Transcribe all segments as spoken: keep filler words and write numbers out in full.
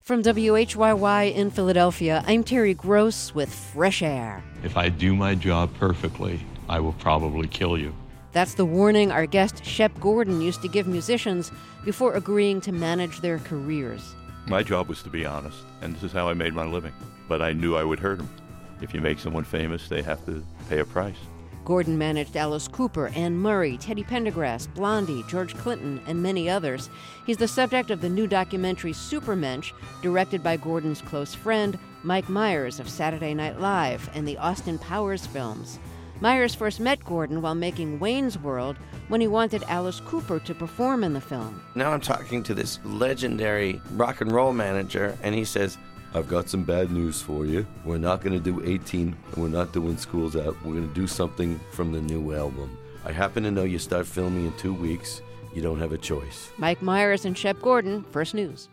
From W H Y Y in Philadelphia, I'm Terry Gross with Fresh Air. If I do my job perfectly, I will probably kill you. That's the warning our guest Shep Gordon used to give musicians before agreeing to manage their careers. My job was to be honest, and this is how I made my living. But I knew I would hurt them. If you make someone famous, they have to pay a price. Gordon managed Alice Cooper, Anne Murray, Teddy Pendergrass, Blondie, George Clinton, and many others. He's the subject of the new documentary Supermensch, directed by Gordon's close friend, Mike Myers of Saturday Night Live and the Austin Powers films. Myers first met Gordon while making Wayne's World when he wanted Alice Cooper to perform in the film. Now I'm talking to this legendary rock and roll manager, and he says, I've got some bad news for you. We're not going to do eighteen, and we're not doing Schools Out. We're going to do something from the new album. I happen to know you start filming in two weeks. You don't have a choice. Mike Myers and Shep Gordon, First News.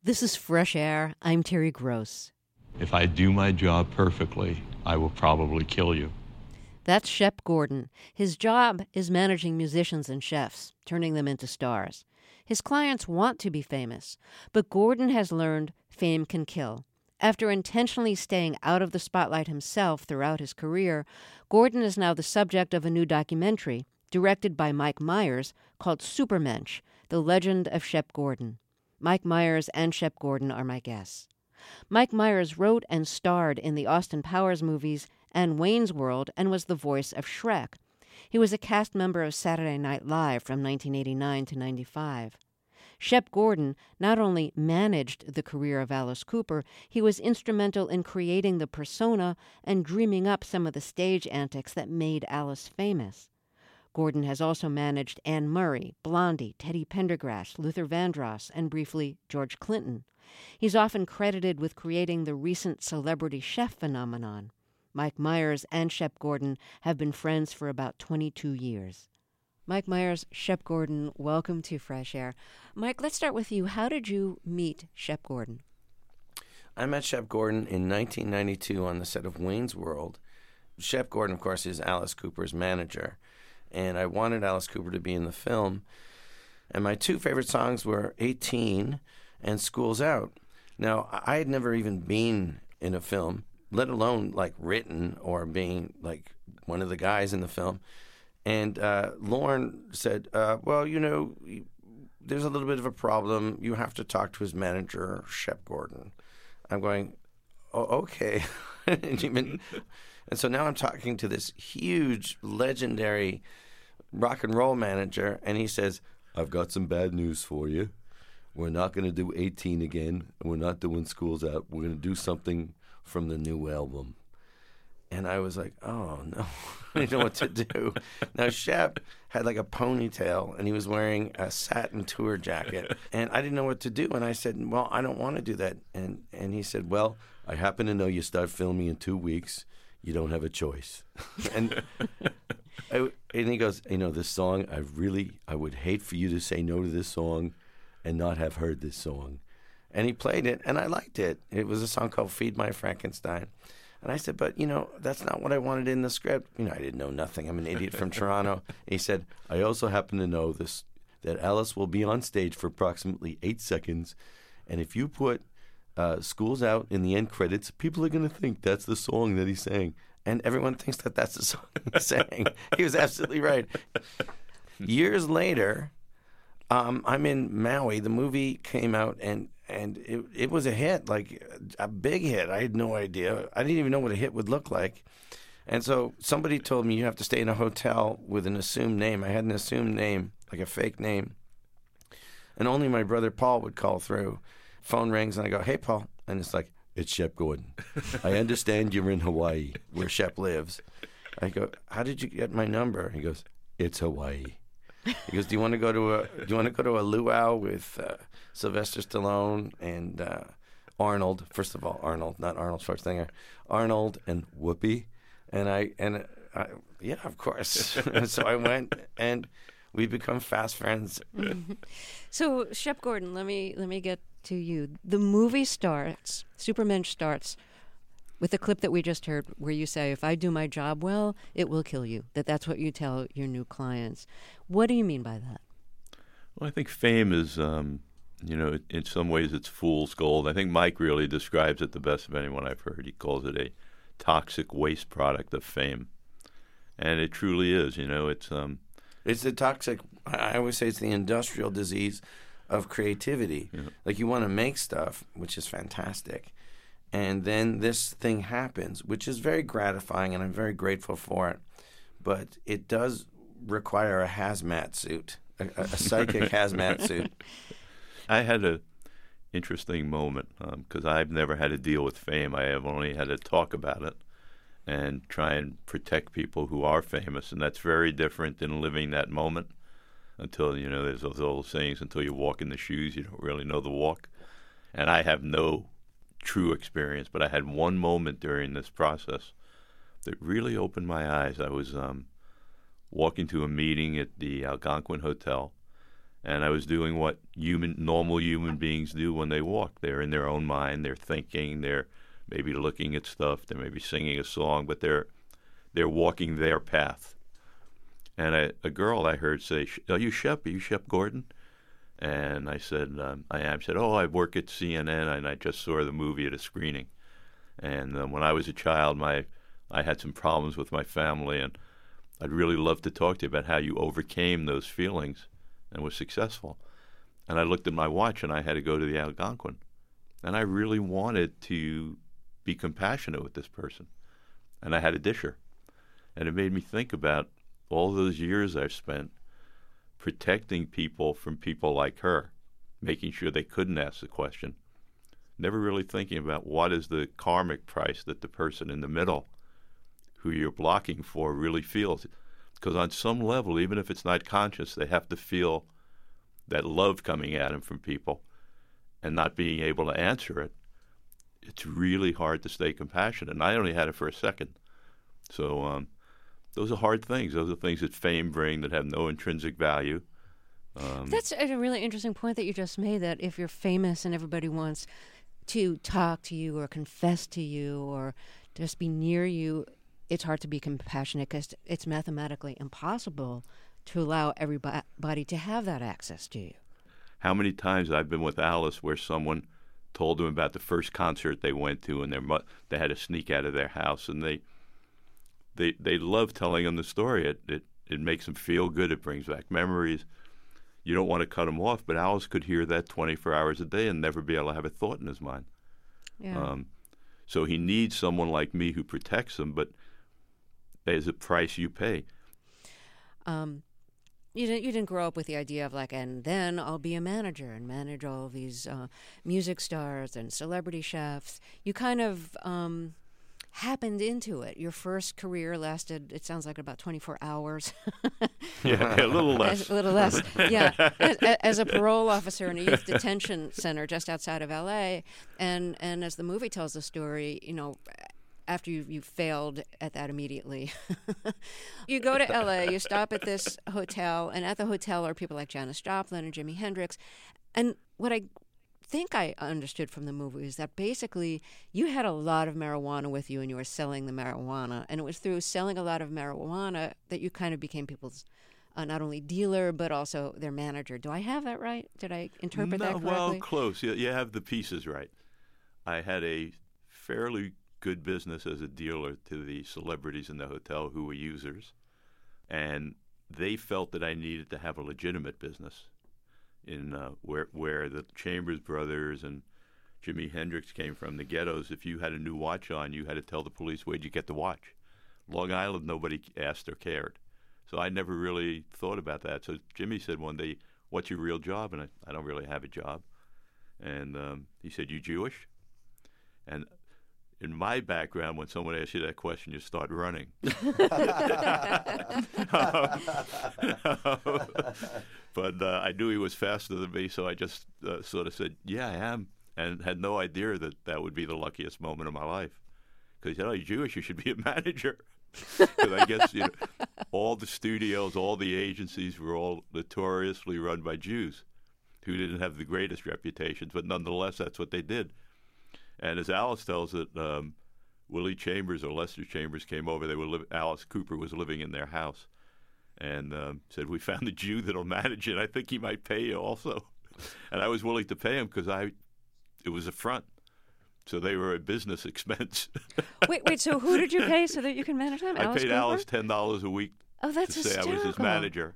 This is Fresh Air. I'm Terry Gross. If I do my job perfectly, I will probably kill you. That's Shep Gordon. His job is managing musicians and chefs, turning them into stars. His clients want to be famous, but Gordon has learned fame can kill. After intentionally staying out of the spotlight himself throughout his career, Gordon is now the subject of a new documentary directed by Mike Myers called Supermensch, The Legend of Shep Gordon. Mike Myers and Shep Gordon are my guests. Mike Myers wrote and starred in the Austin Powers movies and Wayne's World and was the voice of Shrek. He was a cast member of Saturday Night Live from nineteen eighty-nine to ninety-five. Shep Gordon not only managed the career of Alice Cooper, he was instrumental in creating the persona and dreaming up some of the stage antics that made Alice famous. Gordon has also managed Anne Murray, Blondie, Teddy Pendergrass, Luther Vandross, and briefly George Clinton. He's often credited with creating the recent celebrity chef phenomenon. Mike Myers and Shep Gordon have been friends for about twenty-two years. Mike Myers, Shep Gordon, welcome to Fresh Air. Mike, let's start with you. How did you meet Shep Gordon? I met Shep Gordon in nineteen ninety-two on the set of Wayne's World. Shep Gordon, of course, is Alice Cooper's manager, and I wanted Alice Cooper to be in the film. And my two favorite songs were eighteen and School's Out. Now, I had never even been in a film, let alone like written or being like one of the guys in the film. And uh, Lorne said, uh, well, you know, there's a little bit of a problem. You have to talk to his manager, Shep Gordon. I'm going, oh, okay. and, even, and so now I'm talking to this huge, legendary rock and roll manager, and he says, I've got some bad news for you. We're not going to do eighteen again, and we're not doing School's Out. We're going to do something from the new album. And I was like, oh, no, I didn't know what to do. Now, Shep had like a ponytail, and he was wearing a satin tour jacket. And I didn't know what to do. And I said, well, I don't want to do that. And and he said, well, I happen to know you start filming in two weeks. You don't have a choice. and I, and he goes, you know, this song, I really, I would hate for you to say no to this song and not have heard this song. And he played it, and I liked it. It was a song called Feed My Frankenstein. And I said, but, you know, that's not what I wanted in the script. You know, I didn't know nothing. I'm an idiot from Toronto. He said, I also happen to know this, that Alice will be on stage for approximately eight seconds. And if you put uh, School's Out in the end credits, people are going to think that's the song that he sang. And everyone thinks that that's the song he sang. He was absolutely right. Years later, um, I'm in Maui. The movie came out, and And it it was a hit, like a big hit. I had no idea. I didn't even know what a hit would look like. And so somebody told me you have to stay in a hotel with an assumed name. I had an assumed name, like a fake name. And only my brother Paul would call through. Phone rings, and I go, hey, Paul. And it's like, it's Shep Gordon. I understand you're in Hawaii. Where Shep lives. I go, how did you get my number? He goes, it's Hawaii. He goes, do you want to go to a do you want to go to a luau with uh, Sylvester Stallone and uh, Arnold? First of all, Arnold, not Arnold Schwarzenegger. Arnold and Whoopi. And I and I, yeah, of course. So I went, and we become fast friends. So Shep Gordon, let me let me get to you. The movie starts, Supermensch starts with the clip that we just heard where you say, if I do my job well, it will kill you. That that's what you tell your new clients. What do you mean by that? Well, I think fame is, um, you know, in some ways it's fool's gold. I think Mike really describes it the best of anyone I've heard. He calls it a toxic waste product of fame. And it truly is, you know, it's... Um, it's the toxic, I always say it's the industrial disease of creativity. Yeah. Like you want to make stuff, which is fantastic. And then this thing happens, which is very gratifying, and I'm very grateful for it. But it does require a hazmat suit, a, a psychic hazmat suit. I had a interesting moment because um, I've never had to deal with fame. I have only had to talk about it and try and protect people who are famous, and that's very different than living that moment until, you know, there's those old sayings, until you walk in the shoes, you don't really know the walk. And I have no true experience, but I had one moment during this process that really opened my eyes. I was um, walking to a meeting at the Algonquin Hotel, And I was doing what human, normal human beings do when they walk. They're in their own mind. They're thinking. They're maybe looking at stuff. They may be singing a song, but they're they're walking their path. And I, a girl I heard say, "Are you Shep? Are you Shep Gordon?" And I said, um, "I am." She said, "Oh, I work at C N N, and I just saw the movie at a screening." And um, when I was a child, my I had some problems with my family, and I'd really love to talk to you about how you overcame those feelings and was successful. And I looked at my watch, and I had to go to the Algonquin. And I really wanted to be compassionate with this person. And I had to dish her. And it made me think about all those years I've spent protecting people from people like her, making sure they couldn't ask the question, never really thinking about what is the karmic price that the person in the middle who you're blocking for really feels. Because on some level, even if it's not conscious, they have to feel that love coming at them from people and not being able to answer it. It's really hard to stay compassionate. And I only had it for a second. So um, those are hard things. Those are things that fame bring that have no intrinsic value. Um, That's a really interesting point that you just made, that if you're famous and everybody wants to talk to you or confess to you or just be near you, it's hard to be compassionate because it's mathematically impossible to allow everybody to have that access to you. How many times I've been with Alice where someone told them about the first concert they went to, and their mo- they had to sneak out of their house, and they they they love telling them the story. It, it it makes them feel good. It brings back memories. You don't want to cut them off, but Alice could hear that twenty-four hours a day and never be able to have a thought in his mind. Yeah. Um, so he needs someone like me who protects him, but there's a price you pay. Um, you didn't you didn't grow up with the idea of like, and then I'll be a manager and manage all of these uh, music stars and celebrity chefs. You kind of um, happened into it. Your first career lasted, it sounds like, about twenty-four hours. Yeah, a little less. As, a little less, yeah. As, as a parole officer in a youth detention center just outside of L A, and and as the movie tells the story, you know, after you you failed at that immediately, you go to L A, you stop at this hotel, and at the hotel are people like Janis Joplin and Jimi Hendrix. And what I think I understood from the movie is that basically you had a lot of marijuana with you and you were selling the marijuana. And it was through selling a lot of marijuana that you kind of became people's uh, not only dealer, but also their manager. Do I have that right? Did I interpret no, that correctly? Well, close. You, you have the pieces right. I had a fairly good business as a dealer to the celebrities in the hotel who were users, and they felt that I needed to have a legitimate business in uh, where where the Chambers brothers and Jimi Hendrix came from, the ghettos. If you had a new watch on, you had to tell the police, where'd you get the watch? Long Island, nobody asked or cared. So I never really thought about that. So Jimmy said one day, what's your real job? And I, I don't really have a job. And um, he said, you Jewish? And in my background, when someone asks you that question, you start running. But uh, I knew he was faster than me, so I just uh, sort of said, yeah, I am, and had no idea that that would be the luckiest moment of my life. Because, you know, you're Jewish, you should be a manager. Because I guess, you know, all the studios, all the agencies were all notoriously run by Jews who didn't have the greatest reputations, but nonetheless, that's what they did. And as Alice tells it, um, Willie Chambers or Lester Chambers came over. They were li- Alice Cooper was living in their house, and um, said, "We found a Jew that'll manage it. I think he might pay you also." And I was willing to pay him because I, it was a front, so they were a business expense. wait, wait. So who did you pay so that you can manage them? I Alice paid Cooper? Alice ten dollars a week. Oh, that's to say I was his hysterical. manager.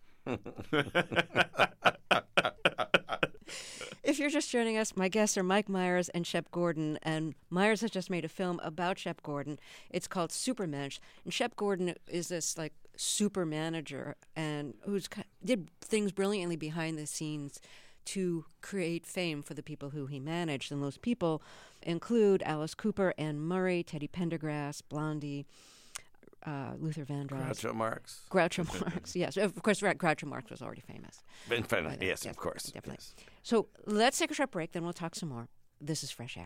If you're just joining us, my guests are Mike Myers and Shep Gordon, and Myers has just made a film about Shep Gordon. It's called Supermensch, and Shep Gordon is this like super manager and who's did things brilliantly behind the scenes to create fame for the people who he managed, and those people include Alice Cooper, Anne Murray, Teddy Pendergrass, Blondie, uh, Luther Vandross. Groucho Marx. Groucho Marx, yes. Of course, Groucho Marx was already famous. Been famous, By yes, then. of course. Definitely. Yes. So let's take a short break, then we'll talk some more. This is Fresh Air.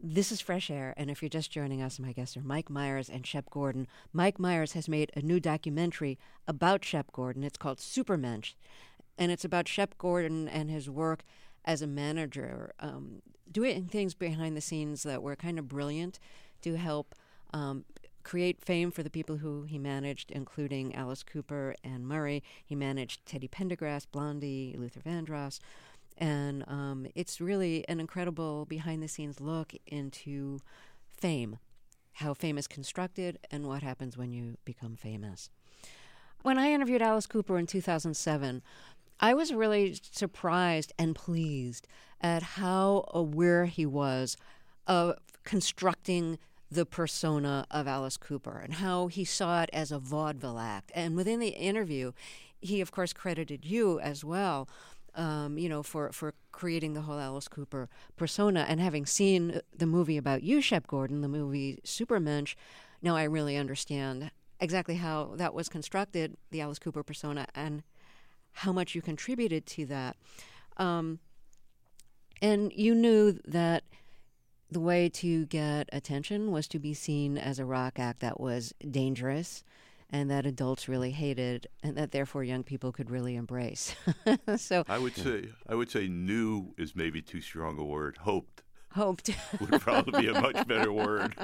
This is Fresh Air, and if you're just joining us, my guests are Mike Myers and Shep Gordon. Mike Myers has made a new documentary about Shep Gordon. It's called Supermensch, and it's about Shep Gordon and his work as a manager, um, doing things behind the scenes that were kind of brilliant to help um, create fame for the people who he managed, including Alice Cooper and Murray. He managed Teddy Pendergrass, Blondie, Luther Vandross. And um, it's really an incredible behind-the-scenes look into fame, how fame is constructed, and what happens when you become famous. When I interviewed Alice Cooper in two thousand seven, I was really surprised and pleased at how aware he was of constructing the persona of Alice Cooper and how he saw it as a vaudeville act. And within the interview, he, of course, credited you as well. Um, you know, for, for creating the whole Alice Cooper persona. And having seen the movie about you, Shep Gordon, the movie Supermensch, now I really understand exactly how that was constructed, the Alice Cooper persona, and how much you contributed to that. Um, and you knew that the way to get attention was to be seen as a rock act that was dangerous, and that adults really hated, and that therefore young people could really embrace. So I would say I would say "knew" is maybe too strong a word. Hoped hoped would probably be a much better word.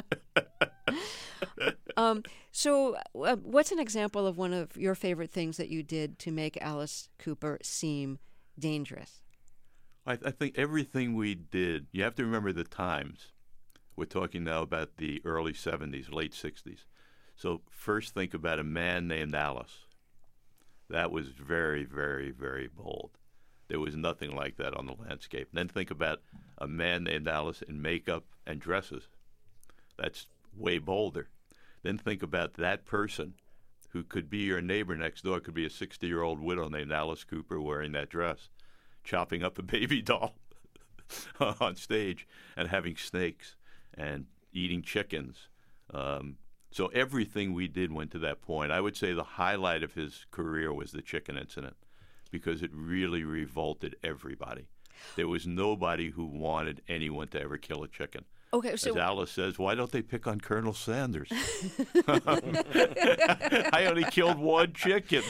um, so, uh, what's an example of one of your favorite things that you did to make Alice Cooper seem dangerous? I, I think everything we did. You have to remember the times. We're talking now about the early seventies, late sixties. So first think about a man named Alice. That was very, very, very bold. There was nothing like that on the landscape. And then think about a man named Alice in makeup and dresses. That's way bolder. Then think about that person who could be your neighbor next door, could be a sixty-year-old widow named Alice Cooper wearing that dress, chopping up a baby doll on stage and having snakes and eating chickens. Um, So everything we did went to that point. I would say the highlight of his career was the chicken incident because it really revolted everybody. There was nobody who wanted anyone to ever kill a chicken. Okay, so as Alice says, why don't they pick on Colonel Sanders? I only killed one chicken.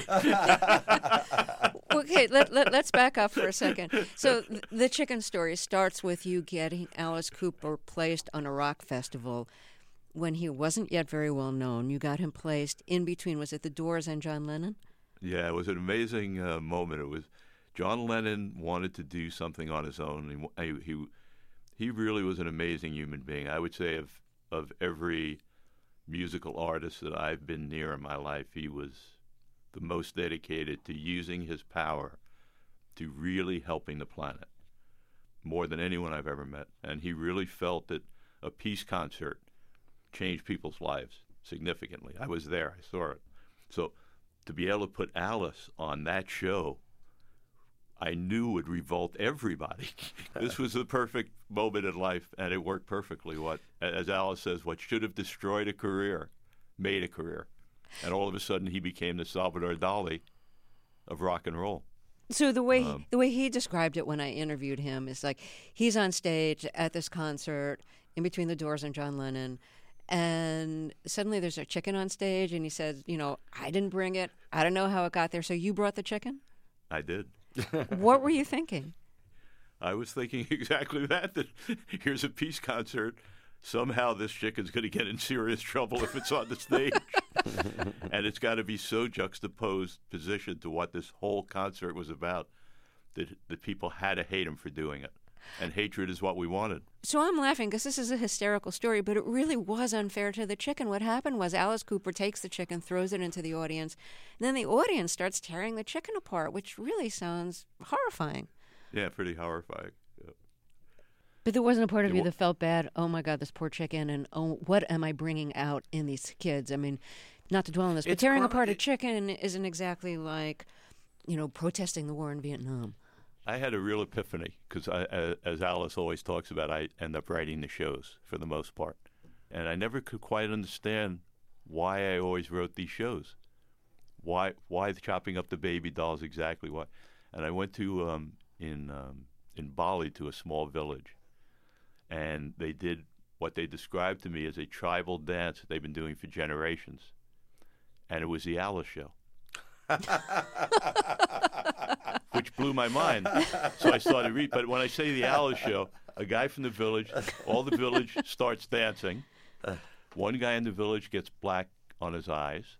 Okay, let, let, let's back up for a second. So th- the chicken story starts with you getting Alice Cooper placed on a rock festival when he wasn't yet very well known. You got him placed in between, was it the Doors and John Lennon? Yeah, it was an amazing uh, moment. It was John Lennon wanted to do something on his own. He, he he really was an amazing human being. I would say of of every musical artist that I've been near in my life, he was the most dedicated to using his power to really helping the planet, more than anyone I've ever met. And he really felt that a peace concert changed people's lives significantly. I was there. I saw it. So to be able to put Alice on that show, I knew would revolt everybody. This was the perfect moment in life, and it worked perfectly. What, as Alice says, what should have destroyed a career made a career. And all of a sudden, he became the Salvador Dali of rock and roll. So the way Um, the way he described it when I interviewed him is like he's on stage at this concert in between the Doors and John Lennon, and suddenly there's a chicken on stage, and he says, you know, I didn't bring it. I don't know how it got there. So you brought the chicken? I did. What were you thinking? I was thinking exactly that, that here's a peace concert. Somehow this chicken's going to get in serious trouble if it's on the stage. And it's got to be so juxtaposed position to what this whole concert was about that, that people had to hate him for doing it. And hatred is what we wanted. So I'm laughing because this is a hysterical story, but it really was unfair to the chicken. What happened was Alice Cooper takes the chicken, throws it into the audience, and then the audience starts tearing the chicken apart, which really sounds horrifying. Yeah, pretty horrifying. Yeah. But there wasn't a part of It you wa- that felt bad, oh my God, this poor chicken, and oh, what am I bringing out in these kids? I mean, not to dwell on this, but It's tearing prob- apart a it- chicken isn't exactly like, you know, protesting the war in Vietnam. I had a real epiphany because, as Alice always talks about, I end up writing the shows for the most part. And I never could quite understand why I always wrote these shows. Why why chopping up the baby dolls exactly why? And I went to, um, in um, in Bali, to a small village, and they did what they described to me as a tribal dance that they've been doing for generations. And it was the Alice show. Which blew my mind. So I started reading. But when I say the Alice show, a guy from the village, all the village starts dancing. One guy in the village gets black on his eyes.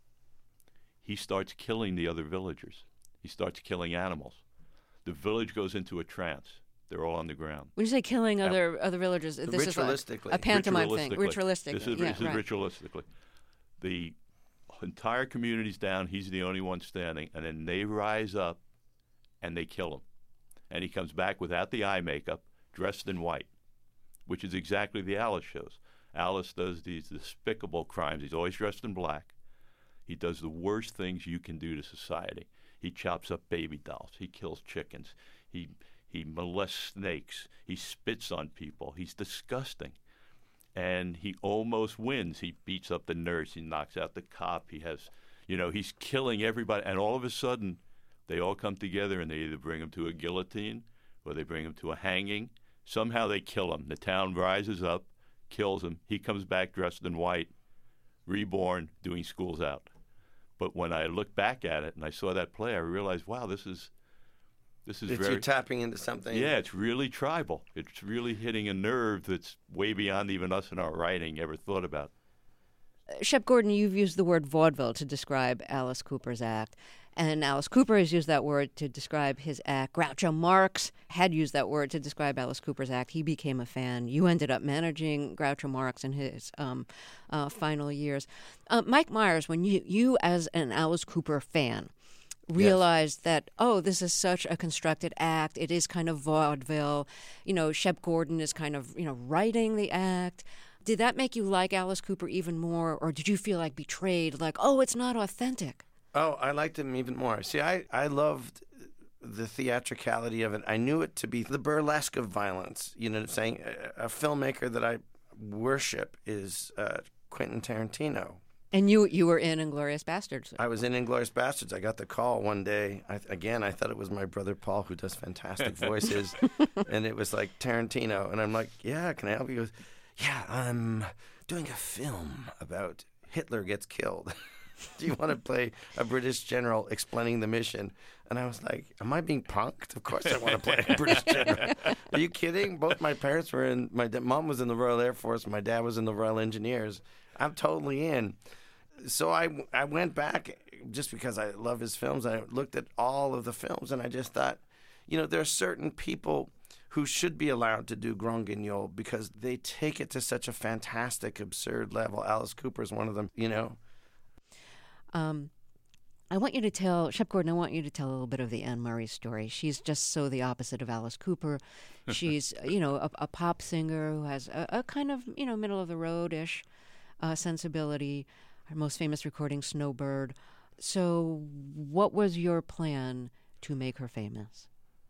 He starts killing the other villagers. He starts killing animals. The village goes into a trance. They're all on the ground. When you say killing other other villagers, this is a, Ritualistically. a pantomime thing. Ritualistically. Ritualistically. This is, yeah, this is right. ritualistically. The entire community's down. He's the only one standing. And then they rise up and they kill him. And he comes back without the eye makeup, dressed in white, which is exactly the Alice shows. Alice does these despicable crimes. He's always dressed in black. He does the worst things you can do to society. He chops up baby dolls. He kills chickens. He he molests snakes. He spits on people. He's disgusting. And he almost wins. He beats up the nurse. He knocks out the cop. He has, you know, he's killing everybody. And all of a sudden, they all come together and they either bring him to a guillotine or they bring him to a hanging. Somehow they kill him. The town rises up, kills him. He comes back dressed in white, reborn, doing Schools Out. But when I looked back at it and I saw that play, I realized, wow, this is this is It's very you tapping into something. yeah, it's really tribal. It's really hitting a nerve that's way beyond even us in our writing ever thought about. Shep Gordon, you've used the word vaudeville to describe Alice Cooper's act, and Alice Cooper has used that word to describe his act. Groucho Marx had used that word to describe Alice Cooper's act. He became a fan. You ended up managing Groucho Marx in his um, uh, final years. Uh, Mike Myers, when you, you as an Alice Cooper fan, realized yes. that, oh, this is such a constructed act. It is kind of vaudeville. You know, Shep Gordon is kind of, you know, writing the act. Did that make you like Alice Cooper even more, or did you feel like betrayed, like, oh, it's not authentic? Oh, I liked him even more. See, I, I loved the theatricality of it. I knew it to be the burlesque of violence. You know what I'm saying? A, a filmmaker that I worship is uh, Quentin Tarantino. And you you were in Inglourious Basterds. I was in Inglourious Basterds. I got the call one day. I, again, I thought it was my brother Paul, who does fantastic voices. And it was like Tarantino. And I'm like, yeah, can I help you? He goes, yeah, I'm doing a film about Hitler gets killed. Do you want to play a British general explaining the mission? And I was like, am I being punked? Of course I want to play a British general. Are you kidding? Both my parents were in, my mom was in the Royal Air Force, my dad was in the Royal Engineers. I'm totally in. So I, I went back just because I love his films. I looked at all of the films and I just thought, you know, there are certain people who should be allowed to do Grand Guignol because they take it to such a fantastic, absurd level. Alice Cooper is one of them, you know. Um, I want you to tell, Shep Gordon, I want you to tell a little bit of the Anne Murray story. She's just so the opposite of Alice Cooper. She's, you know, a, a pop singer who has a, a kind of, you know, middle-of-the-road-ish uh, sensibility. Her most famous recording, Snowbird. So what was your plan to make her famous?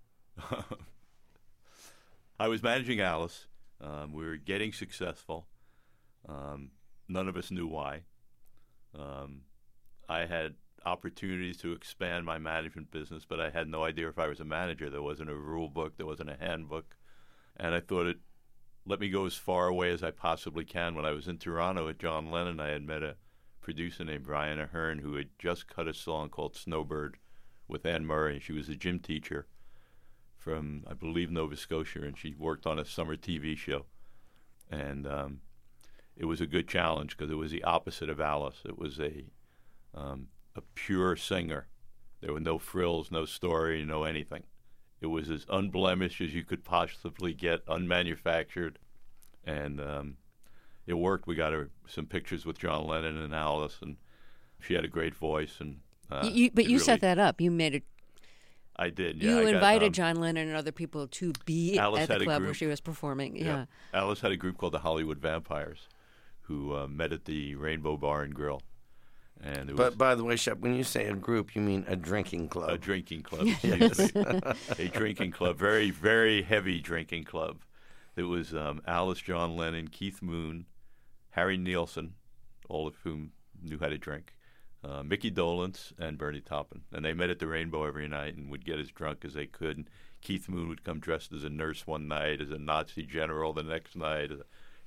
I was managing Alice. Um, we were getting successful. Um, none of us knew why. Um, I had opportunities to expand my management business, but I had no idea if I was a manager. There wasn't a rule book. There wasn't a handbook. And I thought it let me go as far away as I possibly can. When I was in Toronto at John Lennon, I had met a producer named Brian Ahern who had just cut a song called Snowbird with Anne Murray. She was a gym teacher from, I believe, Nova Scotia, and she worked on a summer T V show. And um, it was a good challenge because it was the opposite of Alice. It was a um, a pure singer. There were no frills, no story, no anything. It was as unblemished as you could possibly get, unmanufactured. And um, it worked. We got her some pictures with John Lennon and Alice, and she had a great voice. And uh, you, But you really, set that up. You made it. I did, yeah. You I invited got, um, John Lennon and other people to be Alice at the had a club group. where she was performing. Yeah. yeah. Alice had a group called the Hollywood Vampires who uh, met at the Rainbow Bar and Grill. And it was But by the way, Shep, when you say a group, you mean a drinking club. a drinking club. Excuse me. A drinking club. Very, very heavy drinking club. It was um, Alice, John Lennon, Keith Moon, Harry Nilsson, all of whom knew how to drink, uh, Mickey Dolenz, and Bernie Taupin. And they met at the Rainbow every night and would get as drunk as they could. And Keith Moon would come dressed as a nurse one night, as a Nazi general the next night, as a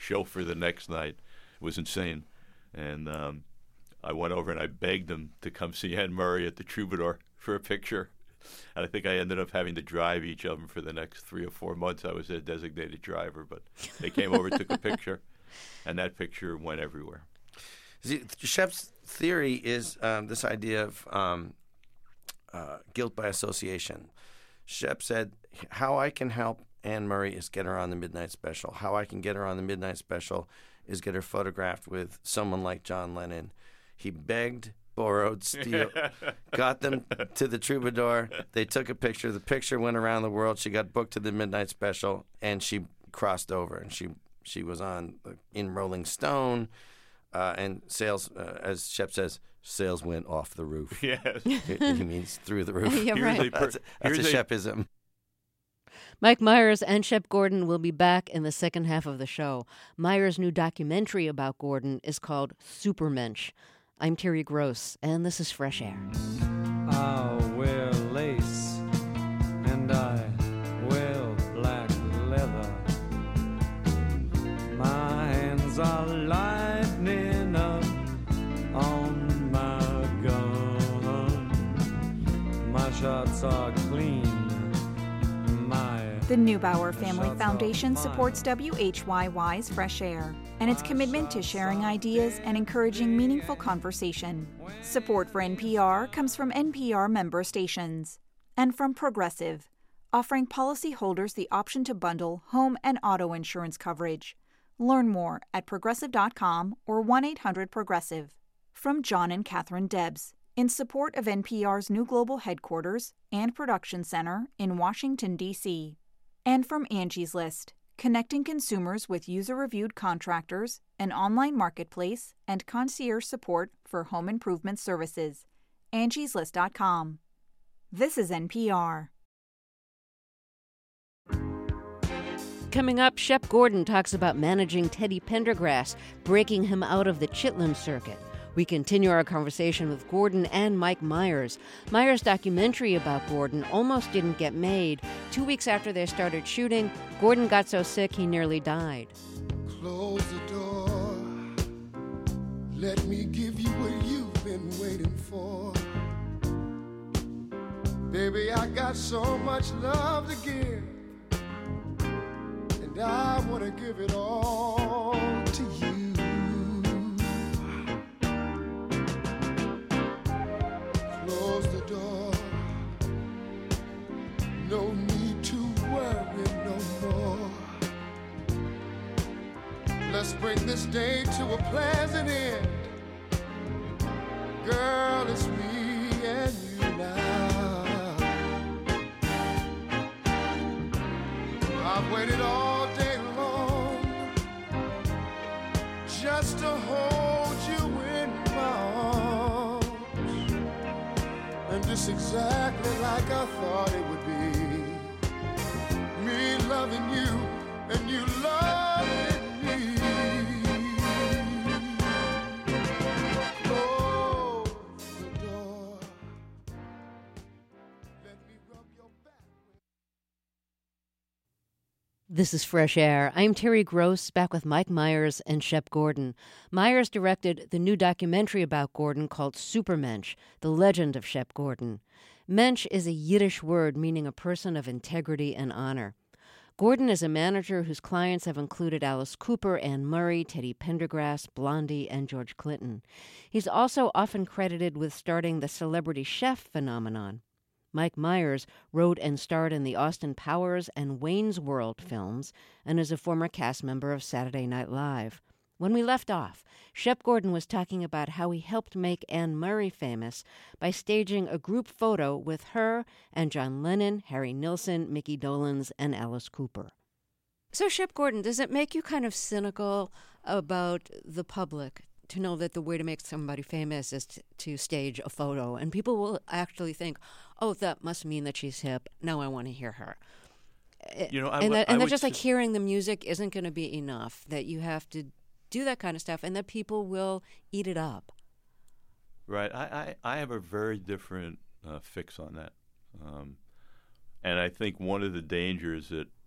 chauffeur the next night. It was insane. And um, I went over and I begged him to come see Anne Murray at the Troubadour for a picture. And I think I ended up having to drive each of them for the next three or four months. I was their designated driver, but they came over, took a picture, and that picture went everywhere. See, Shep's theory is um, this idea of um, uh, guilt by association. Shep said, how I can help Anne Murray is get her on the Midnight Special. How I can get her on the Midnight Special is get her photographed with someone like John Lennon. He begged, borrowed, steal, got them to the Troubadour. They took a picture. The picture went around the world. She got booked to the Midnight Special, and she crossed over. And she she was on in Rolling Stone. Uh, and sales, uh, as Shep says, sales went off the roof. Yes. he, he means through the roof. Yeah, right. That's, that's a Shepism. Mike Myers and Shep Gordon will be back in the second half of the show. Myers' new documentary about Gordon is called Supermensch. I'm Terry Gross, and this is Fresh Air. I wear lace, and I wear black leather. My hands are lightening up on my gun. My shots are clean. The Neubauer Family Foundation supports W H Y Y's Fresh Air and its commitment to sharing ideas and encouraging meaningful conversation. Support for N P R comes from N P R member stations and from Progressive, offering policyholders the option to bundle home and auto insurance coverage. Learn more at progressive dot com or one eight hundred progressive. From John and Catherine Debs, in support of N P R's new global headquarters and production center in Washington, D C And from Angie's List, connecting consumers with user-reviewed contractors, an online marketplace, and concierge support for home improvement services. angies list dot com. This is N P R. Coming up, Shep Gordon talks about managing Teddy Pendergrass, breaking him out of the Chitlin circuit. We continue our conversation with Gordon and Mike Myers. Myers' documentary about Gordon almost didn't get made. Two weeks after they started shooting, Gordon got so sick he nearly died. Close the door. Let me give you what you've been waiting for. Baby, I got so much love to give, and I want to give it all to you. Close the door. No need to worry no more. Let's bring this day to a pleasant end. Girl, it's me and you now. I've waited all day long just to hold you in my arms. And just exactly like I thought it would be. Me loving you and you loving me. Close the door. Let me rub your back. This is Fresh Air. I'm Terry Gross, back with Mike Myers and Shep Gordon. Myers directed the new documentary about Gordon called Supermensch, The Legend of Shep Gordon. Mensch is a Yiddish word meaning a person of integrity and honor. Gordon is a manager whose clients have included Alice Cooper, Anne Murray, Teddy Pendergrass, Blondie, and George Clinton. He's also often credited with starting the celebrity chef phenomenon. Mike Myers wrote and starred in the Austin Powers and Wayne's World films and is a former cast member of Saturday Night Live. When we left off, Shep Gordon was talking about how he helped make Anne Murray famous by staging a group photo with her and John Lennon, Harry Nilsson, Mickey Dolenz, and Alice Cooper. So, Shep Gordon, does it make you kind of cynical about the public to know that the way to make somebody famous is to, to stage a photo? And people will actually think, oh, that must mean that she's hip. Now I want to hear her. You know, I, and that, and I that's would just like s- hearing the music isn't going to be enough, that you have to do that kind of stuff and that people will eat it up. Right. I, I, I have a very different uh, fix on that. Um, and I think one of the dangers that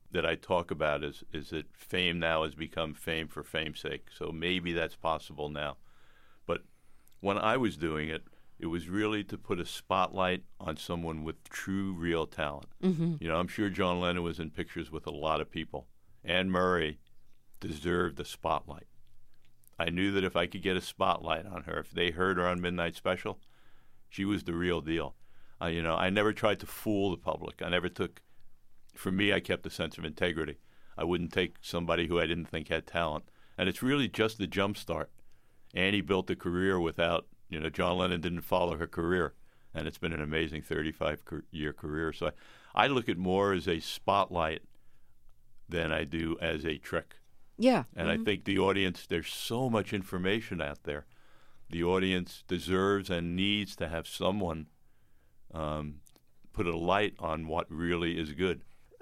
that I talk about is is that fame now has become fame for fame's sake. So maybe that's possible now. But when I was doing it, it was really to put a spotlight on someone with true, real talent. Mm-hmm. You know, I'm sure John Lennon was in pictures with a lot of people. Anne Murray deserved the spotlight. I knew that if I could get a spotlight on her, if they heard her on Midnight Special, she was the real deal. Uh, you know, I never tried to fool the public. I never took, for me, I kept a sense of integrity. I wouldn't take somebody who I didn't think had talent. And it's really just the jump start. Annie built a career without, you know, John Lennon didn't follow her career. And it's been an amazing thirty-five-year career. So I, I look at more as a spotlight than I do as a trick. Yeah. And mm-hmm. I think the audience, there's so much information out there. The audience deserves and needs to have someone um, put a light on what really is good.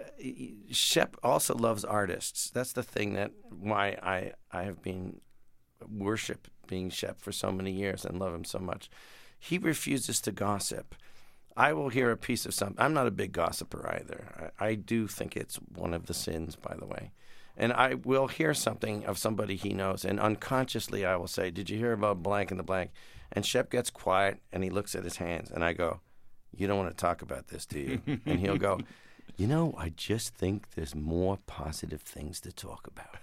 Shep also loves artists. That's the thing that why I, I have been worship being Shep for so many years and love him so much. He refuses to gossip. I will hear a piece of something. I'm not a big gossiper either. I, I do think it's one of the sins, by the way. And I will hear something of somebody he knows, and unconsciously I will say, did you hear about blank and the blank? And Shep gets quiet, and he looks at his hands, and I go, you don't want to talk about this, do you? And he'll go, you know, I just think there's more positive things to talk about.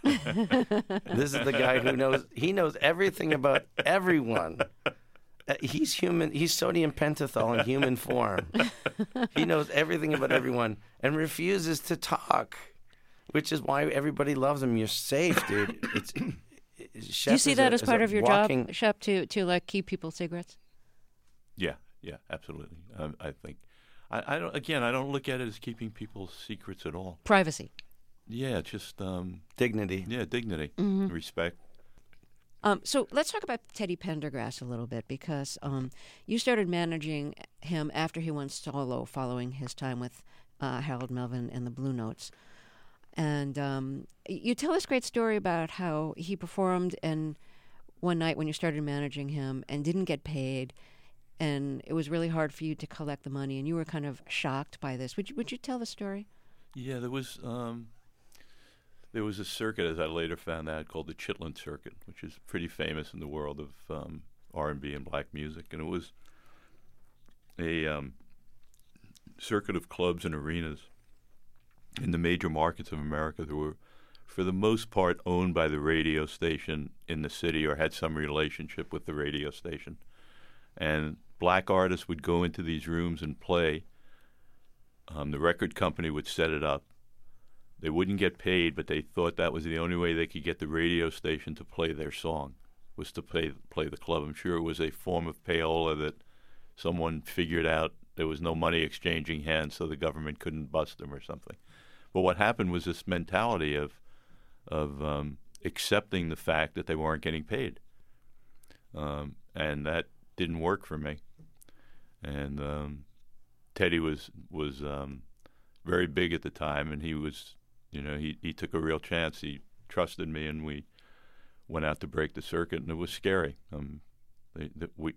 This is the guy who knows, he knows everything about everyone. Uh, he's human. He's sodium pentothal in human form. He knows everything about everyone and refuses to talk, which is why everybody loves him. You're safe, dude. It's, it's, Do you see that a, as part a of your walking... job, Shep, to, to like keep people cigarettes? Yeah, yeah, absolutely. Um, I think. I, I don't. Again, I don't look at it as keeping people's secrets at all. Privacy. Yeah, just um, dignity. Yeah, dignity, mm-hmm. respect. Um, so let's talk about Teddy Pendergrass a little bit, because um, you started managing him after he went solo following his time with uh, Harold Melvin and the Blue Notes. And um, you tell this great story about how he performed and one night when you started managing him and didn't get paid, and it was really hard for you to collect the money, and you were kind of shocked by this. Would you, would you tell the story? Yeah, there was... Um There was a circuit, as I later found out, called the Chitlin Circuit, which is pretty famous in the world of um, R and B and black music. And it was a um, circuit of clubs and arenas in the major markets of America that were, for the most part, owned by the radio station in the city or had some relationship with the radio station. And black artists would go into these rooms and play. Um, the record company would set it up. They wouldn't get paid, but they thought that was the only way they could get the radio station to play their song, was to play play the club. I'm sure it was a form of payola that someone figured out. There was no money exchanging hands, so the government couldn't bust them or something. But what happened was this mentality of of um, accepting the fact that they weren't getting paid, um, and that didn't work for me. And um, Teddy was was um, very big at the time, and he was. You know, he, he took a real chance. He trusted me, and we went out to break the circuit, and it was scary. Um, they, they, we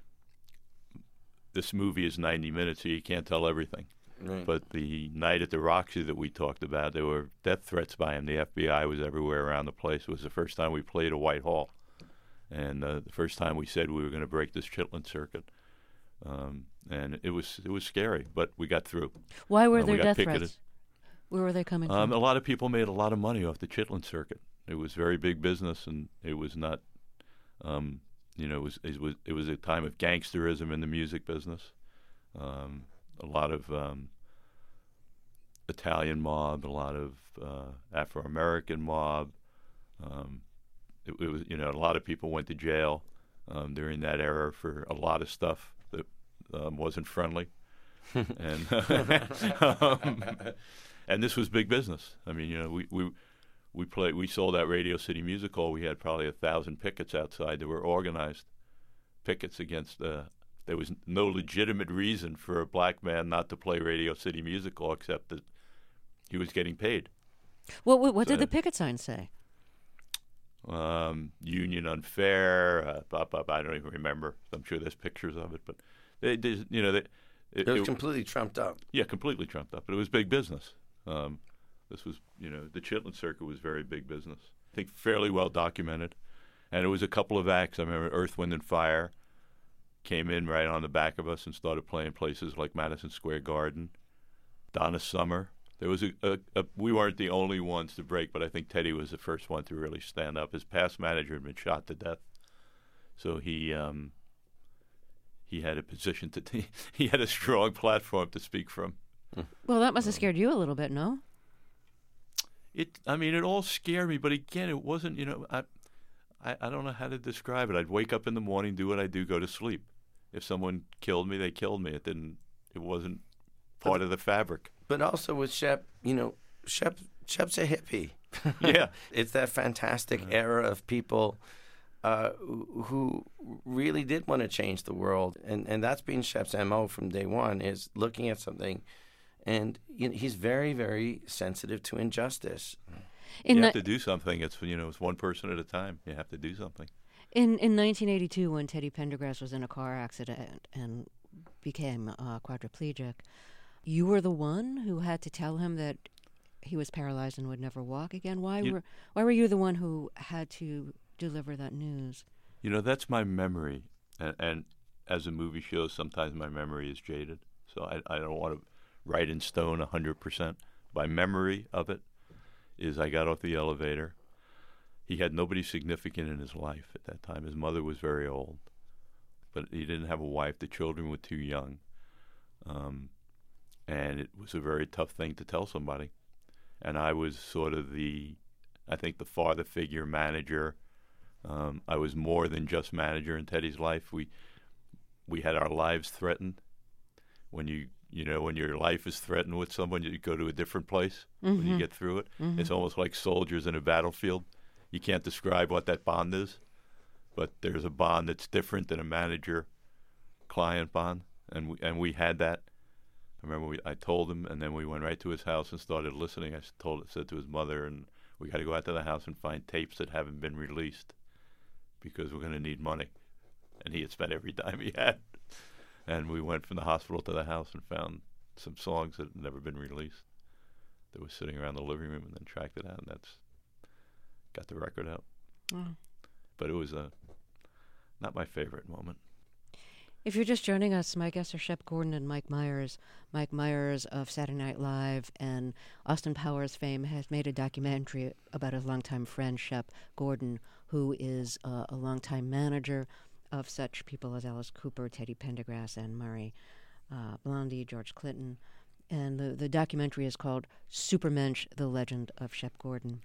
this movie is ninety minutes, so you can't tell everything. Right. But the night at the Roxy that we talked about, there were death threats by him. The F B I was everywhere around the place. It was the first time we played a Whitehall, and uh, the first time we said we were going to break this Chitlin Circuit. Um, and it was it was scary, but we got through. Why were uh, there we death picketed. threats? Where were they coming Um, from? a lot of people made a lot of money off the Chitlin Circuit. It was very big business, and it was not, um, you know, it was it was it was a time of gangsterism in the music business. Um, a lot of um, Italian mob, a lot of uh, Afro American mob. Um, it, it was, you know, a lot of people went to jail um, during that era for a lot of stuff that um, wasn't friendly, and. um, And this was big business. I mean, you know, we we we played. We sold out Radio City Music Hall. We had probably a thousand pickets outside that were organized pickets against. Uh, there was no legitimate reason for a black man not to play Radio City Music Hall except that he was getting paid. Well, what, what so, did the picket sign say? Um, union unfair. Uh, blah, blah, blah, I don't even remember. I'm sure there's pictures of it, but they, they you know, they, it, it was it, completely trumped up. Yeah, completely trumped up. But it was big business. Um, This was, you know, the Chitlin Circuit was very big business. I think fairly well documented. And it was a couple of acts. I remember Earth, Wind, and Fire came in right on the back of us and started playing places like Madison Square Garden, Donna Summer. There was a, a, a we weren't the only ones to break, but I think Teddy was the first one to really stand up. His past manager had been shot to death, so he um, he had a position to t- he had a strong platform to speak from. Well, that must have scared you a little bit, no? It, I mean, it all scared me, but again, it wasn't. You know, I, I, I don't know how to describe it. I'd wake up in the morning, do what I do, go to sleep. If someone killed me, they killed me. It didn't. It wasn't part of the fabric. But also with Shep, you know, Shep, Shep's a hippie. Yeah. It's that fantastic yeah. era of people uh, who really did want to change the world. And, and that's been Shep's M O from day one, is looking at something. And you know, he's very, very sensitive to injustice. In you the, have to do something. It's, you know, it's one person at a time. You have to do something. In in nineteen eighty-two, when Teddy Pendergrass was in a car accident and became uh, quadriplegic, you were the one who had to tell him that he was paralyzed and would never walk again. Why you, were why were you the one who had to deliver that news? You know, that's my memory, and, and as the movie shows, sometimes my memory is jaded. So I, I don't want to write in stone a hundred percent. My memory of it is I got off the elevator. He had nobody significant in his life at that time. His mother was very old, but he didn't have a wife. The children were too young. Um, and it was a very tough thing to tell somebody. And I was sort of the, I think, the father figure, manager. Um, I was more than just manager in Teddy's life. We we had our lives threatened. When you, you know, when your life is threatened with someone, you go to a different place Mm-hmm. when you get through it. Mm-hmm. It's almost like soldiers in a battlefield. You can't describe what that bond is, but there's a bond that's different than a manager-client bond, and we, and we had that. I remember we, I told him, and then we went right to his house and started listening. I told, said to his mother, and we got to go out to the house and find tapes that haven't been released because we're going to need money. And he had spent every dime he had. And we went from the hospital to the house and found some songs that had never been released that was sitting around the living room, and then tracked it out, and that's got the record out. Oh. But it was a, not my favorite moment. If you're just joining us, my guests are Shep Gordon and Mike Myers. Mike Myers of Saturday Night Live and Austin Powers fame has made a documentary about his longtime friend, Shep Gordon, who is uh, a longtime manager of such people as Alice Cooper, Teddy Pendergrass, Anne Murray, uh, Blondie, George Clinton. And the, the documentary is called Supermensch, The Legend of Shep Gordon.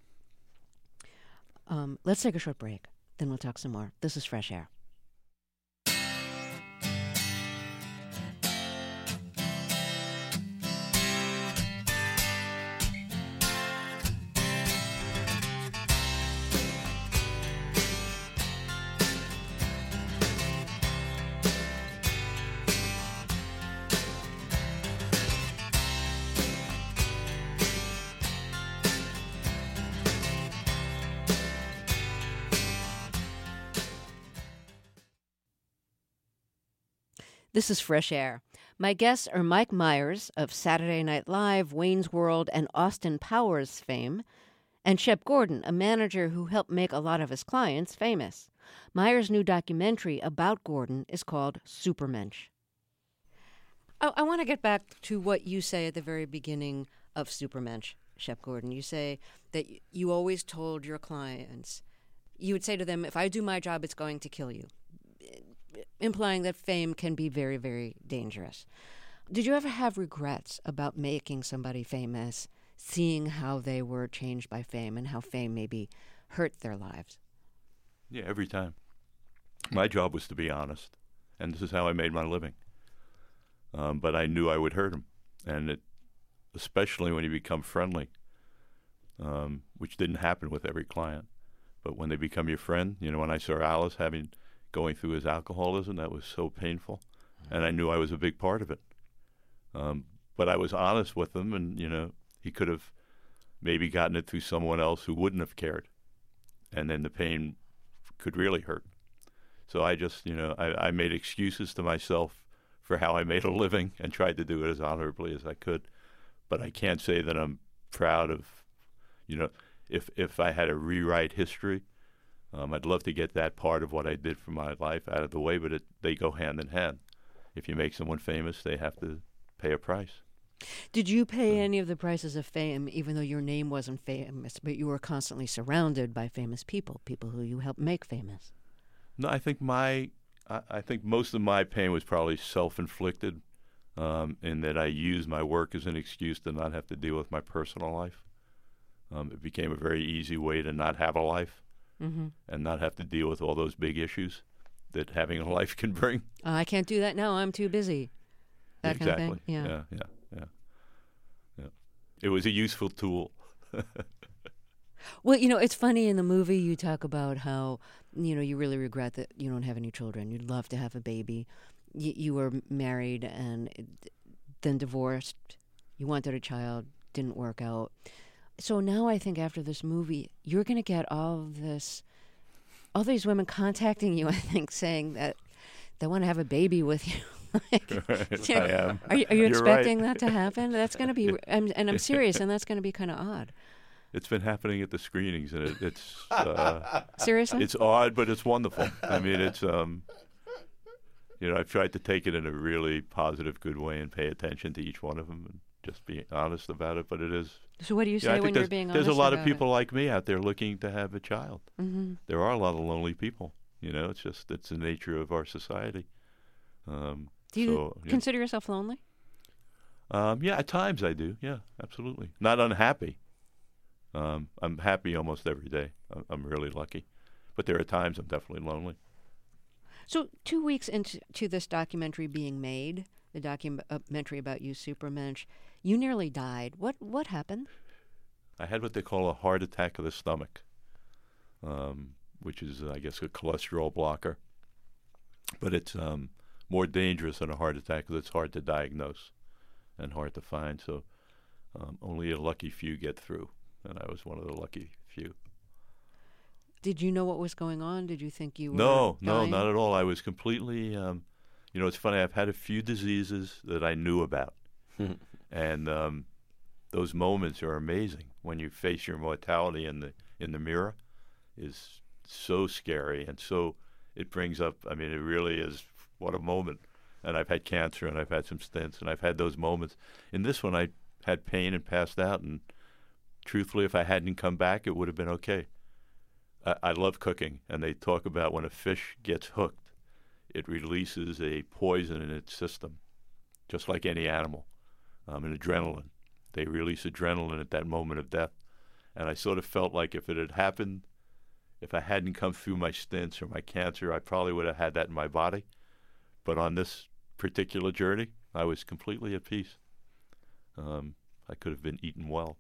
Um, let's take a short break, then we'll talk some more. This is Fresh Air. This is Fresh Air. My guests are Mike Myers of Saturday Night Live, Wayne's World, and Austin Powers fame, and Shep Gordon, a manager who helped make a lot of his clients famous. Myers' new documentary about Gordon is called Supermensch. I, I want to get back to what you say at the very beginning of Supermensch, Shep Gordon. You say that you always told your clients, you would say to them, if I do my job, it's going to kill you, implying that fame can be very, very dangerous. Did you ever have regrets about making somebody famous, seeing how they were changed by fame and how fame maybe hurt their lives? Yeah, every time. My job was to be honest, and this is how I made my living. Um, but I knew I would hurt him, and it, especially when you become friendly, um, which didn't happen with every client. But when they become your friend, you know, when I saw Alice having going through his alcoholism, that was so painful, and I knew I was a big part of it. Um, but I was honest with him, and you know, he could have maybe gotten it through someone else who wouldn't have cared, and then the pain could really hurt. So I just, you know, I, I made excuses to myself for how I made a living and tried to do it as honorably as I could. But I can't say that I'm proud of, you know, if if I had to rewrite history, um, I'd love to get that part of what I did for my life out of the way, but it, they go hand in hand. If you make someone famous, they have to pay a price. Did you pay any of the prices of fame, even though your name wasn't famous, but you were constantly surrounded by famous people, people who you helped make famous? No, I think my, I, I think most of my pain was probably self-inflicted, um, in that I used my work as an excuse to not have to deal with my personal life. Um, it became a very easy way to not have a life, mm-hmm. and not have to deal with all those big issues that having a life can bring. Uh, I can't do that now. I'm too busy. That exactly. kind of thing. Yeah. yeah, yeah, yeah, yeah. It was a useful tool. Well, you know, it's funny in the movie you talk about how, you know, you really regret that you don't have any children. You'd love to have a baby. You, you were married and then divorced. You wanted a child. Didn't work out. So now I think after this movie, you're going to get all of this, all these women contacting you, I think, saying that they want to have a baby with you. Like, right, you know, I am. Are you, are you You're expecting right. that to happen? That's going to be, I'm, and I'm serious, and that's going to be kind of odd. It's been happening at the screenings, and it, it's uh, Seriously? it's odd, but it's wonderful. I mean, it's um, you know, I've tried to take it in a really positive, good way and pay attention to each one of them and just be honest about it. But it is. So what do you say yeah, I when think you're there's, being honest there's a lot of about people it? like me out there looking to have a child. Mm-hmm. There are a lot of lonely people. You know, it's just it's the nature of our society. Um, Do you so, yeah. consider yourself lonely? Um, yeah, at times I do. Yeah, absolutely. Not unhappy. Um, I'm happy almost every day. I'm, I'm really lucky. But there are times I'm definitely lonely. So two weeks into to this documentary being made, the documentary about you, Supermensch, you nearly died. What what happened? I had what they call a heart attack of the stomach, um, which is, I guess, a cholesterol blocker. But it's um, more dangerous than a heart attack because it's hard to diagnose and hard to find. So um, only a lucky few get through, and I was one of the lucky few. Did you know what was going on? Did you think you were No, no, dying? not at all. I was completely, um, you know, it's funny. I've had a few diseases that I knew about. And um, those moments are amazing when you face your mortality in the in the mirror. Is so scary, and so it brings up, I mean, it really is, what a moment. And I've had cancer, and I've had some stents, and I've had those moments. In this one, I had pain and passed out, and truthfully, if I hadn't come back, it would have been okay. I, I love cooking, and they talk about when a fish gets hooked, it releases a poison in its system, just like any animal, um, and adrenaline. They release adrenaline at that moment of death. And I sort of felt like if it had happened, if I hadn't come through my stents or my cancer, I probably would have had that in my body. But on this particular journey, I was completely at peace. Um, I could have been eaten well.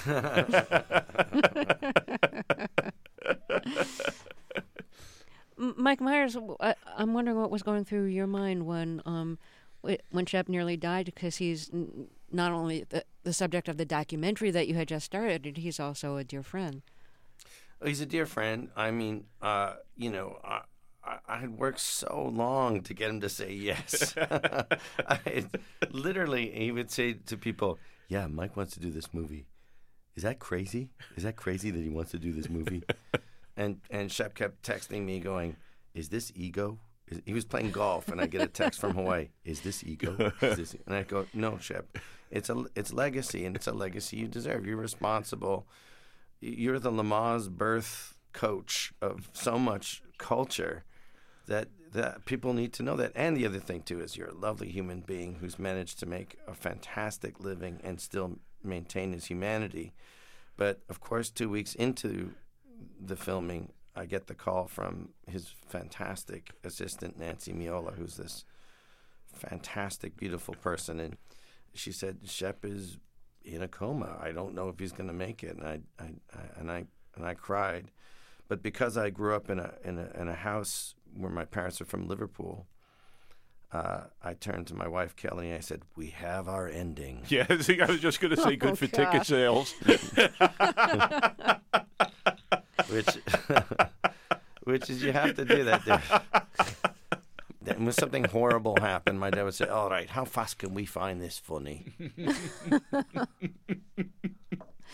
Mike Myers, I, I'm wondering what was going through your mind when um, when Shep nearly died, because he's n- not only the, the subject of the documentary that you had just started, he's also a dear friend. He's a dear friend. I mean, uh, you know, I, I, I had worked so long to get him to say yes. I, literally, he would say to people, "Yeah, Mike wants to do this movie. Is that crazy? Is that crazy that he wants to do this movie?" And and Shep kept texting me going, "Is this ego?" Is, he was playing golf, and I get a text from Hawaii. "Is this ego?" Is this? And I go, "No, Shep. It's a it's legacy, and it's a legacy you deserve. You're responsible. You're the Lamaze birth coach of so much culture that that people need to know that." And the other thing too is you're a lovely human being who's managed to make a fantastic living and still maintain his humanity. But of course, two weeks into the filming, I get the call from his fantastic assistant, Nancy Miola, who's this fantastic, beautiful person. And she said, "Shep is in a coma. I don't know if he's going to make it." And I, I, I, and I, and I cried. But because I grew up in a in a in a house where my parents are from Liverpool, uh, I turned to my wife Kelly and I said, "We have our ending." Yeah, I think I was just going to say, good Oh, for God. ticket sales. which which is, you have to do that. There. Then when something horrible happened, my dad would say, "All right, how fast can we find this funny?"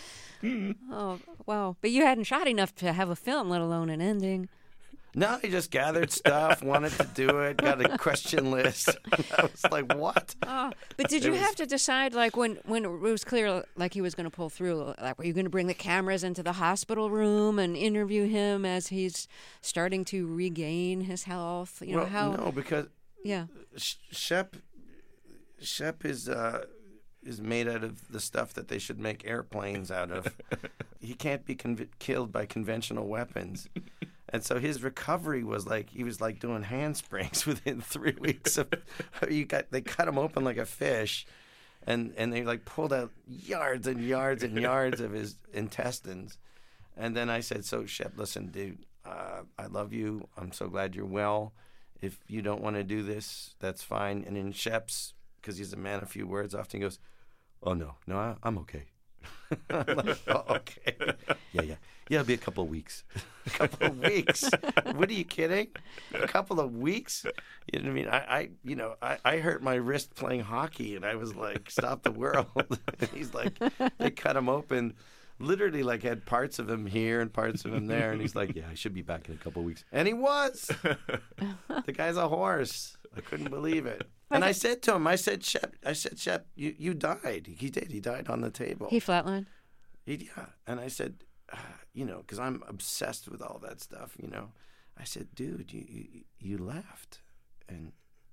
Oh, wow. But you hadn't shot enough to have a film, let alone an ending. No, I just gathered stuff, wanted to do it, got a question list. I was like, what? Oh, but did It you was- have to decide, like, when, when it was clear, like, he was going to pull through, like, were you going to bring the cameras into the hospital room and interview him as he's starting to regain his health? You know, well, how... no, because Yeah. Sh- Shep, Shep is uh, is made out of the stuff that they should make airplanes out of. He can't be conv- killed by conventional weapons. And so his recovery was like he was like doing handsprings within three weeks of you got they cut him open like a fish, and and they like pulled out yards and yards and yards of his intestines, and then I said, "So Shep, listen, dude, uh, I love you. I'm so glad you're well. If you don't want to do this, that's fine." And in Shep's, because he's a man of few words, often he goes, "Oh no, no, I, I'm okay." I'm like, oh, okay. Yeah, yeah. Yeah, it'll be a couple of weeks. A couple of weeks? What are you kidding? A couple of weeks? You know what I mean? I, I you know, I, I hurt my wrist playing hockey, and I was like, stop the world. And he's like, they cut him open, literally like had parts of him here and parts of him there. And he's like, yeah, I should be back in a couple of weeks. And he was. The guy's a horse. I couldn't believe it. And I said to him, I said, Shep, I said, Shep, you, you died. He did. He died on the table. He flatlined? He, yeah. And I said, uh, you know, because I'm obsessed with all that stuff, you know. I said, dude, you, you you left. And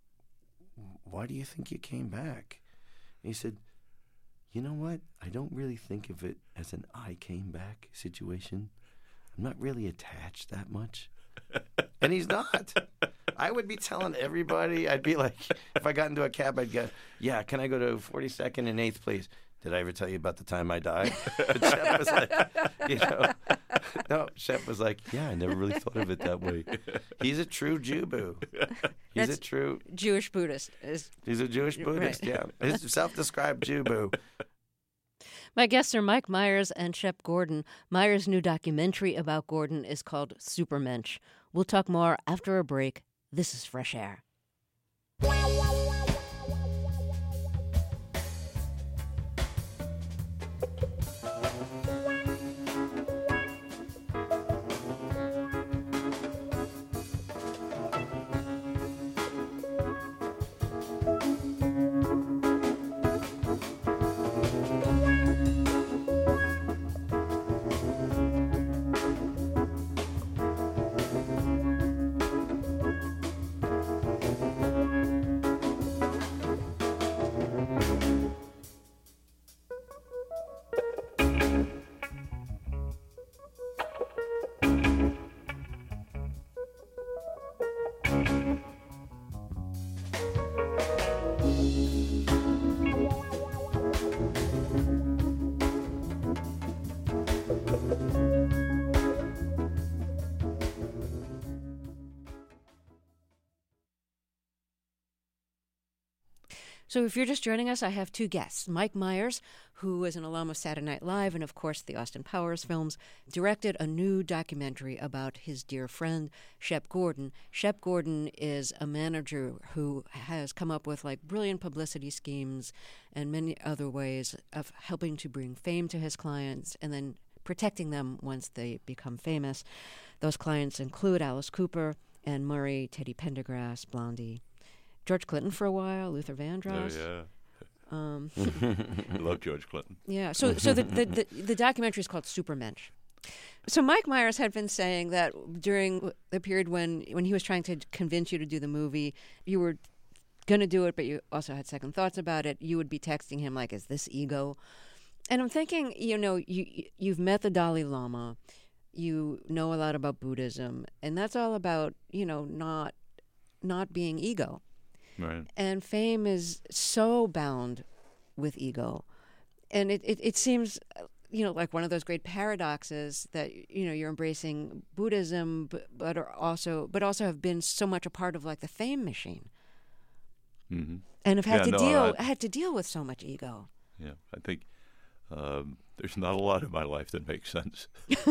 why do you think you came back? And he said, you know what? I don't really think of it as an I came back situation. I'm not really attached that much. And he's not. I would be telling everybody, I'd be like, if I got into a cab, I'd go, yeah, can I go to forty-second and eighth, please? Did I ever tell you about the time I died? But Shep was like, you know, no, Shep was like, yeah, I never really thought of it that way. He's a true Jew-boo. He's That's a true, Jewish Buddhist. Is he's a Jewish Buddhist, Right. yeah. He's a self-described Jew-boo. My guests are Mike Myers and Shep Gordon. Myers' new documentary about Gordon is called Supermensch. We'll talk more after a break. This is Fresh Air. So if you're just joining us, I have two guests. Mike Myers, who is an alum of Saturday Night Live and, of course, the Austin Powers films, directed a new documentary about his dear friend, Shep Gordon. Shep Gordon is a manager who has come up with, like, brilliant publicity schemes and many other ways of helping to bring fame to his clients and then protecting them once they become famous. Those clients include Alice Cooper, Anne Murray, Teddy Pendergrass, Blondie, George Clinton for a while, Luther Vandross. Oh, yeah. Um, I love George Clinton. yeah. So, so the, the, the, the documentary is called Supermensch. So Mike Myers had been saying that during the period when, when he was trying to convince you to do the movie, you were going to do it, but you also had second thoughts about it. You would be texting him like, is this ego? And I'm thinking, you know, you, you've met the Dalai Lama. You know a lot about Buddhism. And that's all about, you know, not not being ego. Right. And fame is so bound with ego. And it, it, it seems, you know, like one of those great paradoxes that, you know, you're embracing Buddhism, but, but are also but also have been so much a part of like the fame machine. Mm-hmm. And have had Yeah, to no, deal I- had to deal with so much ego. Yeah, I think um, there's not a lot in my life that makes sense.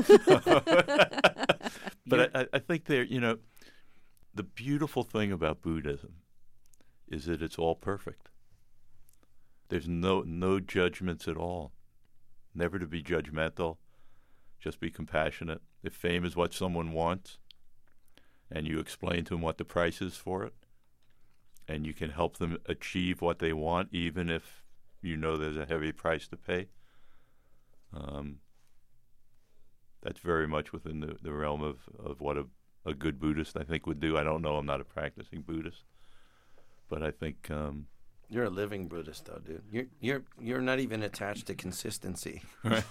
But I, I think there, you know, the beautiful thing about Buddhism is that it's all perfect. There's no no judgments at all. never to be judgmental, just be compassionate. If fame is what someone wants, and you explain to them what the price is for it, and you can help them achieve what they want, even if you know there's a heavy price to pay, um, that's very much within the, the realm of, of what a, a good Buddhist, I think, would do. I don't know. I'm not a practicing Buddhist. But I think... Um, You're a living Buddhist, though, dude. You're you're you're not even attached to consistency. Right.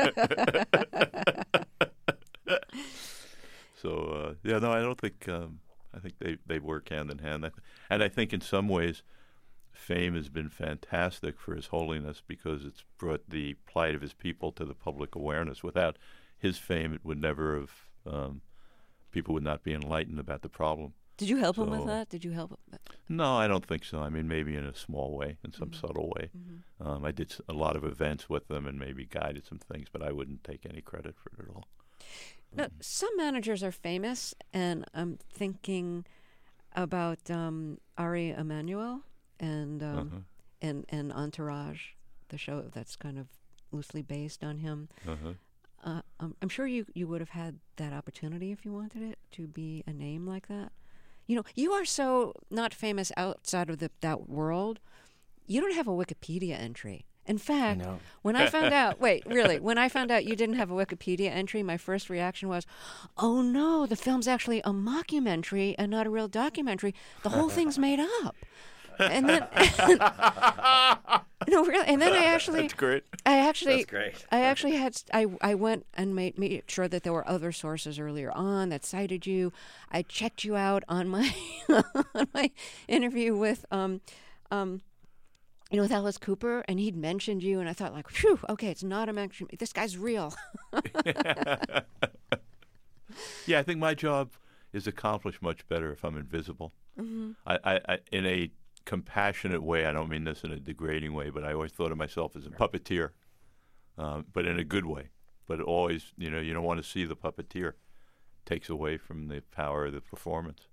So uh, yeah, no, I don't think. Um, I think they, they work hand in hand, I th- and I think in some ways, fame has been fantastic for His Holiness because it's brought the plight of his people to the public awareness. Without his fame, it would never have. Um, people would not be enlightened about the problem. Did you help so, him with that? Did you help him? No, I don't think so. I mean, maybe in a small way, in some mm-hmm. subtle way. Mm-hmm. Um, I did a lot of events with them and maybe guided some things, but I wouldn't take any credit for it at all. Now, mm-hmm. some managers are famous, and I'm thinking about um, Ari Emanuel and um, uh-huh. and and Entourage, the show that's kind of loosely based on him. Uh-huh. Uh, um, I'm sure you, you would have had that opportunity if you wanted it, to be a name like that. You know, you are so not famous outside of the, that world. You don't have a Wikipedia entry. In fact, when I found out, wait, really, when I found out you didn't have a Wikipedia entry, my first reaction was, oh no, the film's actually a mockumentary and not a real documentary. The whole thing's made up. And then, no, really, and then I actually, that's great. I actually, That's great. I actually had, I, I went and made, made sure that there were other sources earlier on that cited you. I checked you out on my, on my interview with, um, um, you know, with Alice Cooper, and he'd mentioned you, and I thought, like, phew, okay, it's not a mention. This guy's real. Yeah, I think my job is accomplished much better if I'm invisible. Mm-hmm. I, I, I, in a compassionate way, I don't mean this in a degrading way, but I always thought of myself as a puppeteer, um, but in a good way. But always, you know, you don't want to see the puppeteer. It takes away from the power of the performance.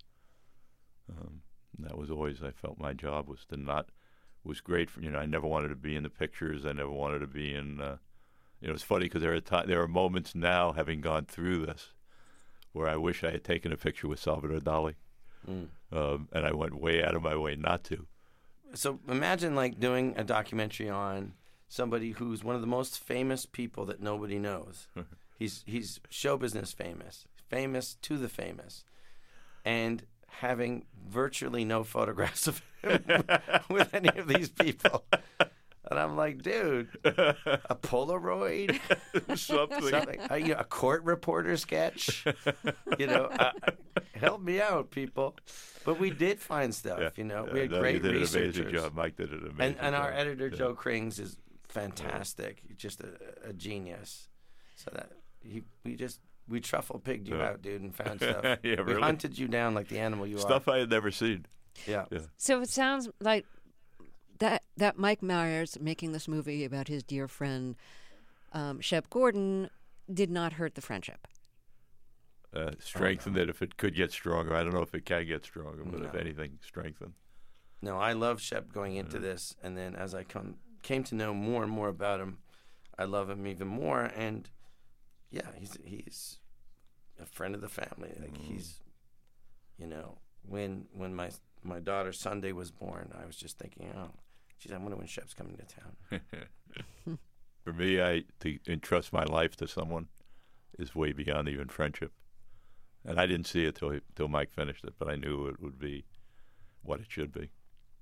Um, and that was always, I felt my job was to not, was great for, you know, I never wanted to be in the pictures. I never wanted to be in, uh, you know, it's funny because there are t- there are moments now, having gone through this, where I wish I had taken a picture with Salvador Dali. Mm. Um, and I went way out of my way not to. So imagine like doing a documentary on somebody who's one of the most famous people that nobody knows. he's he's show business famous, famous to the famous, and having virtually no photographs of him with any of these people. And I'm like, dude, a Polaroid, something, something a, you know, a court reporter sketch, you know, uh, help me out, people. But we did find stuff, yeah. you know. We had no, great you did researchers. An amazing job. Mike did an amazing and, and job. our editor yeah. Joe Krings is fantastic, yeah. just a, a genius. So that he, we just we truffle pigged you yeah. out, dude, and found stuff. yeah, we really? hunted you down like the animal you stuff are. Stuff I had never seen. Yeah. yeah. So it sounds like that that Mike Myers making this movie about his dear friend um, Shep Gordon did not hurt the friendship. Uh, strengthened oh, no. it if it could get stronger. I don't know if it can get stronger, but no. if anything, strengthened. No, I love Shep going into yeah. this, and then as I come, came to know more and more about him, I love him even more. And yeah, he's he's a friend of the family. Like mm. he's, you know, when when my my daughter Sunday was born, I was just thinking, oh, geez, I wonder when Shep's coming to town. For me, I to entrust my life to someone is way beyond even friendship. And I didn't see it till till Mike finished it, but I knew it would be what it should be. It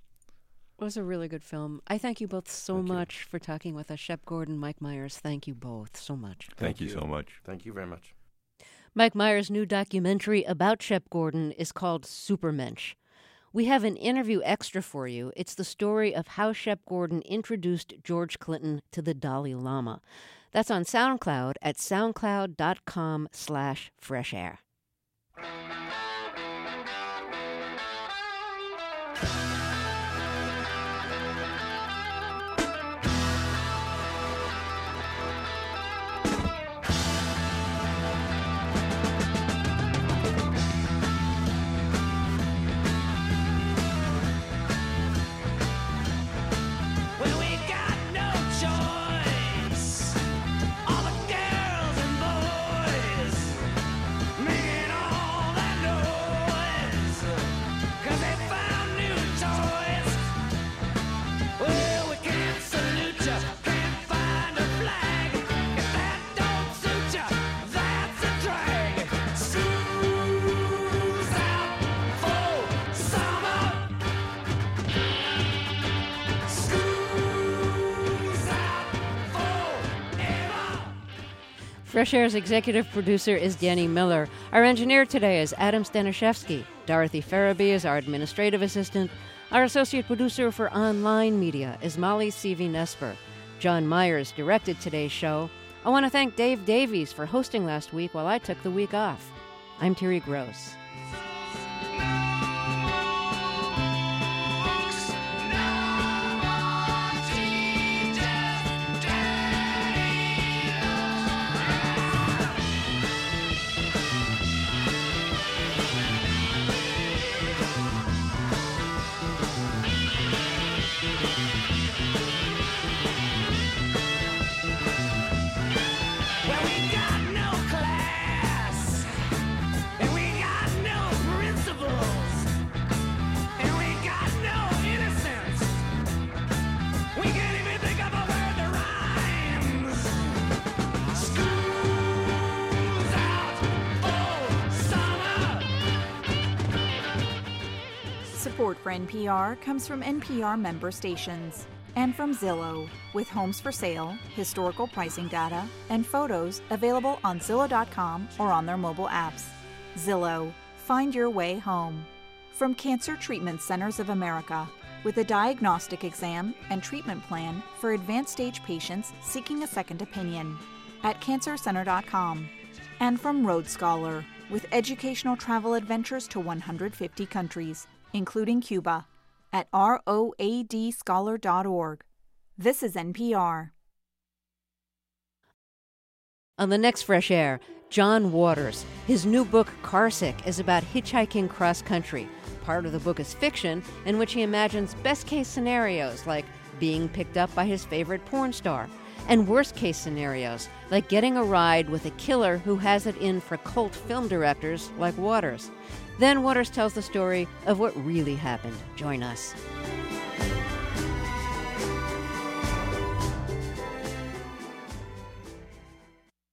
was a really good film. I thank you both so thank much you. for talking with us. Shep Gordon, Mike Myers, thank you both so much. Thank, thank you you so much. Thank you very much. Mike Myers' new documentary about Shep Gordon is called Supermensch. We have an interview extra for you. It's the story of how Shep Gordon introduced George Clinton to the Dalai Lama. That's on SoundCloud at soundcloud.com slash fresh air. Well, we got no choice. Fresh Air's executive producer is Danny Miller. Our engineer today is Adam Staniszewski. Dorothy Farabee is our administrative assistant. Our associate producer for online media is Molly C V Nesper. John Myers directed today's show. I want to thank Dave Davies for hosting last week while I took the week off. I'm Terry Gross. Support for N P R comes from N P R member stations and from Zillow, with homes for sale, historical pricing data, and photos available on Zillow dot com or on their mobile apps. Zillow, find your way home. From Cancer Treatment Centers of America, with a diagnostic exam and treatment plan for advanced stage patients seeking a second opinion at Cancer Center dot com. And from Road Scholar, with educational travel adventures to one hundred fifty countries, including Cuba, at road scholar dot org. This is N P R. On the next Fresh Air, John Waters. His new book, Carsick, is about hitchhiking cross-country. Part of the book is fiction, in which he imagines best-case scenarios, like being picked up by his favorite porn star, and worst-case scenarios, like getting a ride with a killer who has it in for cult film directors like Waters. Then Waters tells the story of what really happened. Join us.